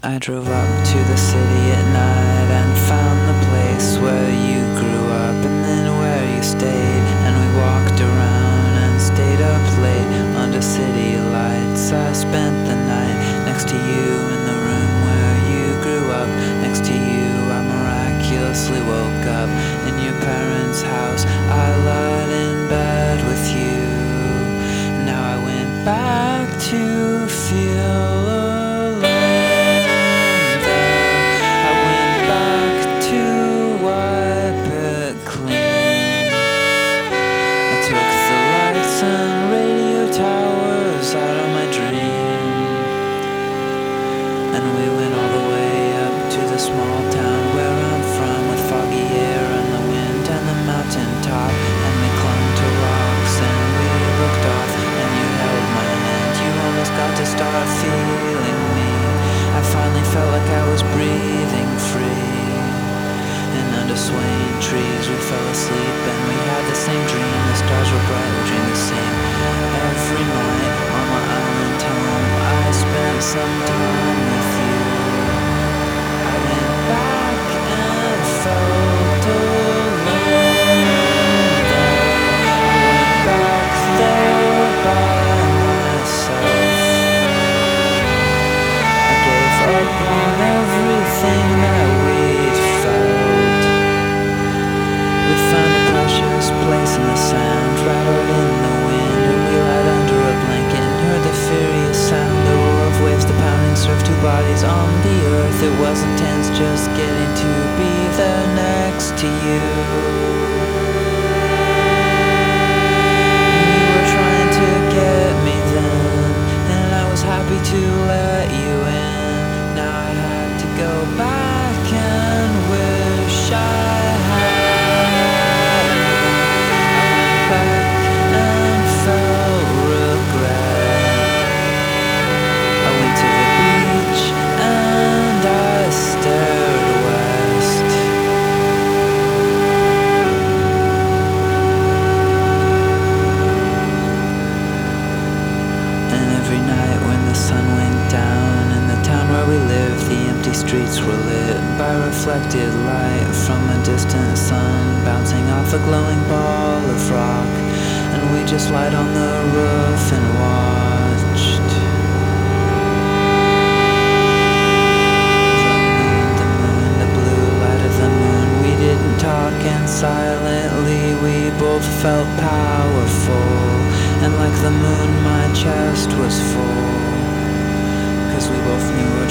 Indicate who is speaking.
Speaker 1: I drove up to the city at night and found the place where you grew up and then where you stayed. And we walked around and stayed up late under city lights. I spent the night next to you in the room where you grew up. Next to you I miraculously woke up in your parents' house. I lied in bed with you. Now I went back to feel alone. I went back to wipe it clean. I took the lights and radio towers out of my dream. And we went all the way up to the small town where I'm from, with foggy air and the wind and the mountain top. And we clung to rocks and we looked off, and you held my hand. You almost got to start feeling me. I finally felt like I was breathing free. And under swaying trees we fell asleep, and we had the same dream. The stars were bright, we dreamed the same. Every night on my island home I spent some time with you. I went back and felt alone. I went back there by myself. I gave up on everything that we'd felt. We found a precious place in the sand, rattled in the wind, and we lied under a blanket and heard the furious sound, the roar of waves, the pounding surf, two bodies on the earth. It wasn't tense, just getting to be there next to you. You were trying to get me then, and I was happy to let you in. Now I had to go back and wish I had. I went back and felt regret. I went to the beach and I stared west. And every night when the sun went down in the town where we lived, the empty streets were lit by reflected light from a distant sun bouncing off a glowing ball of rock. And we just lied on the roof and watched. The moon, the blue light of the moon. We didn't talk, and silently we both felt powerful. And like the moon, my chest was full, 'cause we both knew